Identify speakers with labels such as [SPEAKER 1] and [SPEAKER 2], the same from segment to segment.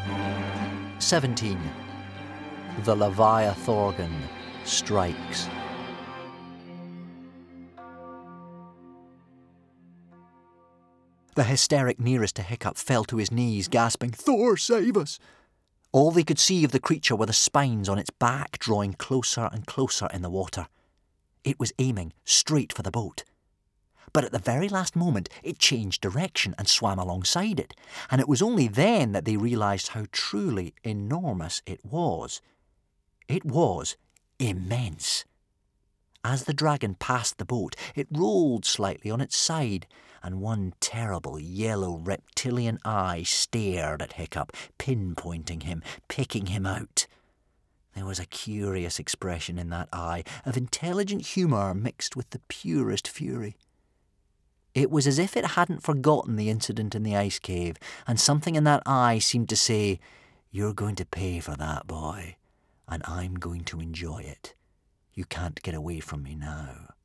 [SPEAKER 1] 17. The Leviathorgan strikes. The hysteric nearest to Hiccup fell to his knees, gasping, "Thor, save us!" All they could see of the creature were the spines on its back drawing closer and closer in the water. It was aiming straight for the boat. But at the very last moment, it changed direction and swam alongside it, and it was only then that they realised how truly enormous it was. It was immense. As the dragon passed the boat, it rolled slightly on its side, and one terrible yellow reptilian eye stared at Hiccup, pinpointing him, picking him out. There was a curious expression in that eye, of intelligent humour mixed with the purest fury. It was as if it hadn't forgotten the incident in the ice cave, and something in that eye seemed to say, "You're going to pay for that, boy, and I'm going to enjoy it. You can't get away from me now."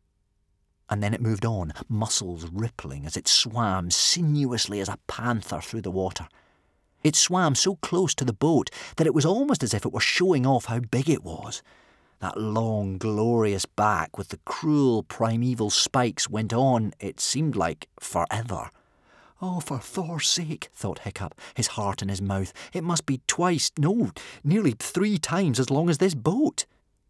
[SPEAKER 1] And then it moved on, muscles rippling as it swam sinuously as a panther through the water. It swam so close to the boat that it was almost as if it were showing off how big it was. That long, glorious back with the cruel primeval spikes went on, it seemed like, forever. "Oh, for Thor's sake," thought Hiccup, his heart in his mouth. "It must be nearly 3 times as long as this boat."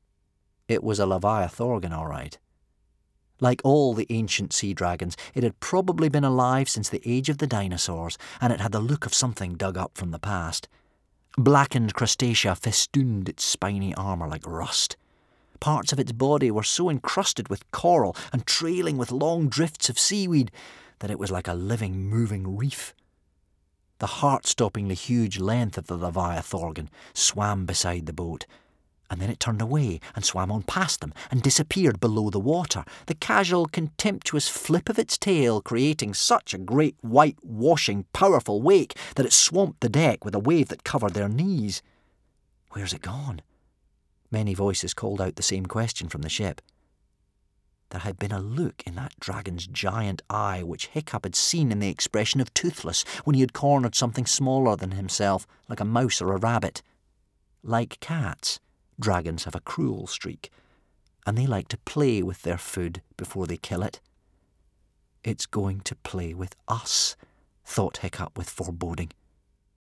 [SPEAKER 1] It was a Leviathorgan, all right. Like all the ancient sea dragons, it had probably been alive since the age of the dinosaurs, and it had the look of something dug up from the past. Blackened crustacea festooned its spiny armour like rust. Parts of its body were so encrusted with coral and trailing with long drifts of seaweed that it was like a living, moving reef. The heart-stoppingly huge length of the Leviathorgan swam beside the boat, and then it turned away and swam on past them and disappeared below the water, the casual, contemptuous flip of its tail creating such a great white, washing, powerful wake that it swamped the deck with a wave that covered their knees. "Where's it gone?" Many voices called out the same question from the ship. There had been a look in that dragon's giant eye which Hiccup had seen in the expression of Toothless when he had cornered something smaller than himself, like a mouse or a rabbit. Like cats, dragons have a cruel streak, and they like to play with their food before they kill it. "It's going to play with us," thought Hiccup with foreboding.